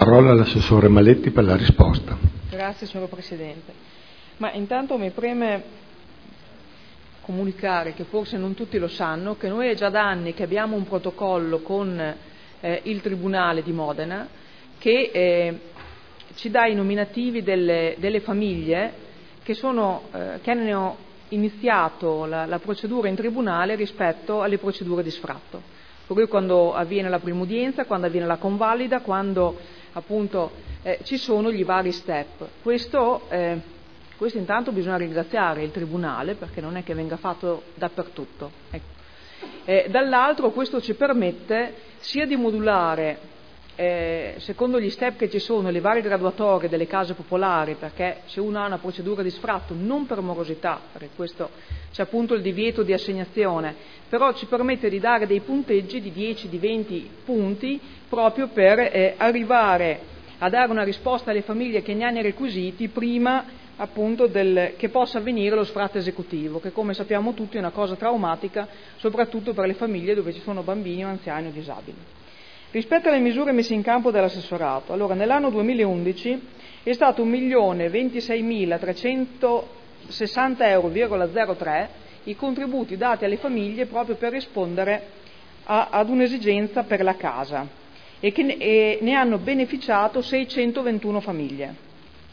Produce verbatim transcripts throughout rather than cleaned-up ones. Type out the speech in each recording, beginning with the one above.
Parola all'assessore Maletti per la risposta. Grazie signor Presidente. Ma intanto mi preme comunicare, che forse non tutti lo sanno, che noi è già da anni che abbiamo un protocollo con eh, il Tribunale di Modena che eh, ci dà i nominativi delle, delle famiglie che, sono, eh, che hanno iniziato la, la procedura in tribunale rispetto alle procedure di sfratto. Per cui quando avviene la prima udienza, quando avviene la convalida, quando appunto eh, ci sono gli vari step. Questo, eh, questo intanto bisogna ringraziare il Tribunale, perché non è che venga fatto dappertutto. Ecco. Eh, dall'altro questo ci permette sia di modulare eh, secondo gli step che ci sono le varie graduatorie delle case popolari, perché se uno ha una procedura di sfratto non per morosità, perché questo c'è appunto il divieto di assegnazione, però ci permette di dare dei punteggi di dieci, di venti punti proprio per eh, arrivare a dare una risposta alle famiglie che ne hanno i requisiti prima appunto del, che possa avvenire lo sfratto esecutivo, che come sappiamo tutti è una cosa traumatica soprattutto per le famiglie dove ci sono bambini o anziani o disabili. Rispetto alle misure messe in campo dall'assessorato, allora nell'anno duemilaundici è stato un milione ventiseiimilatrecentosessanta euro virgola zero tre i contributi dati alle famiglie proprio per rispondere a, ad un'esigenza per la casa e che ne, e ne hanno beneficiato seicentoventuno famiglie.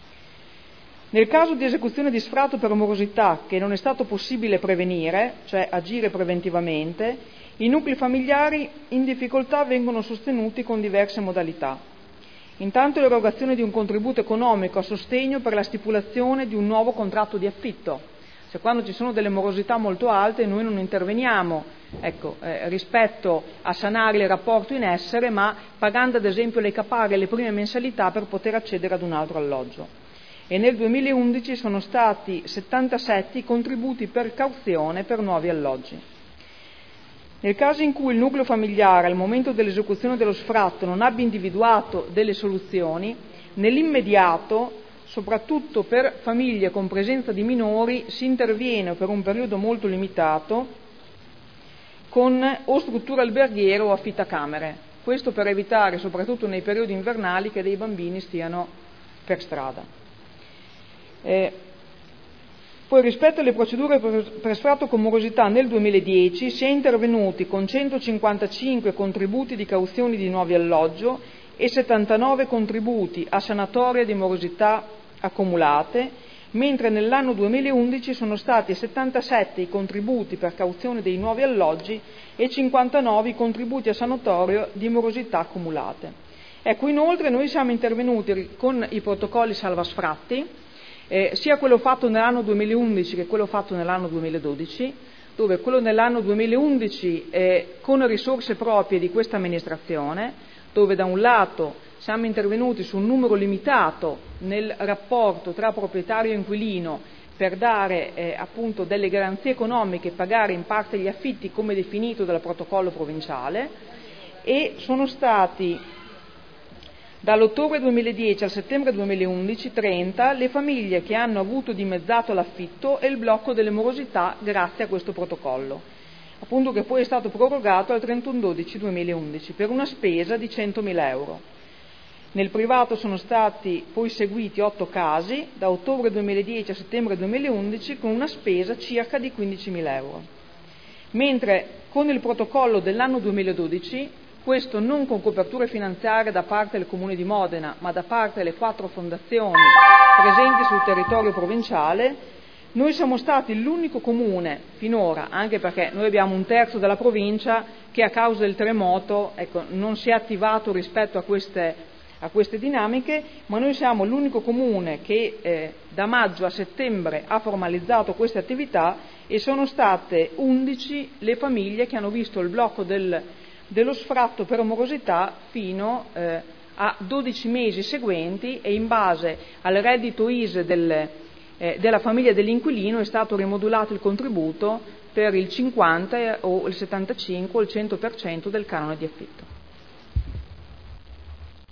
Nel caso di esecuzione di sfratto per morosità che non è stato possibile prevenire, cioè agire preventivamente, i nuclei familiari in difficoltà vengono sostenuti con diverse modalità. Intanto l'erogazione di un contributo economico a sostegno per la stipulazione di un nuovo contratto di affitto. Cioè quando ci sono delle morosità molto alte noi non interveniamo ecco, eh, rispetto a sanare il rapporto in essere, ma pagando ad esempio le caparre e le prime mensilità per poter accedere ad un altro alloggio. E nel duemilaundici sono stati settantasette i contributi per cauzione per nuovi alloggi. Nel caso in cui il nucleo familiare al momento dell'esecuzione dello sfratto non abbia individuato delle soluzioni, nell'immediato, soprattutto per famiglie con presenza di minori, si interviene per un periodo molto limitato con o strutture alberghiere o affittacamere. Questo per evitare, soprattutto nei periodi invernali, che dei bambini stiano per strada. Eh, Poi rispetto alle procedure per sfratto con morosità nel duemiladieci si è intervenuti con centocinquantacinque contributi di cauzioni di nuovi alloggio e settantanove contributi a sanatoria di morosità accumulate, mentre nell'anno duemilaundici sono stati settantasette i contributi per cauzione dei nuovi alloggi e cinquantanove i contributi a sanatorio di morosità accumulate. Ecco, inoltre noi siamo intervenuti con i protocolli salva sfratti, Eh, sia quello fatto nell'anno duemilaundici che quello fatto nell'anno duemiladodici, dove quello nell'anno duemilaundici eh, con risorse proprie di questa amministrazione, dove da un lato siamo intervenuti su un numero limitato nel rapporto tra proprietario e inquilino per dare eh, appunto delle garanzie economiche e pagare in parte gli affitti come definito dal protocollo provinciale, e sono stati dall'ottobre duemiladieci al settembre duemilaundici trenta le famiglie che hanno avuto dimezzato l'affitto e il blocco delle morosità grazie a questo protocollo, appunto che poi è stato prorogato al trentuno dicembre duemilaundici per una spesa di centomila euro. Nel privato sono stati poi seguiti otto casi da ottobre duemiladieci a settembre duemilaundici con una spesa circa di quindicimila euro, mentre con il protocollo dell'anno duemiladodici, questo non con coperture finanziarie da parte del Comune di Modena, ma da parte delle quattro fondazioni presenti sul territorio provinciale, noi siamo stati l'unico comune finora, anche perché noi abbiamo un terzo della provincia che a causa del terremoto ecco, non si è attivato rispetto a queste, a queste dinamiche, ma noi siamo l'unico comune che eh, da maggio a settembre ha formalizzato queste attività, e sono state undici le famiglie che hanno visto il blocco del dello sfratto per morosità fino eh, a dodici mesi seguenti, e in base al reddito I S E E del, eh, della famiglia dell'inquilino è stato rimodulato il contributo per il cinquanta o il settantacinque o il cento per cento del canone di affitto.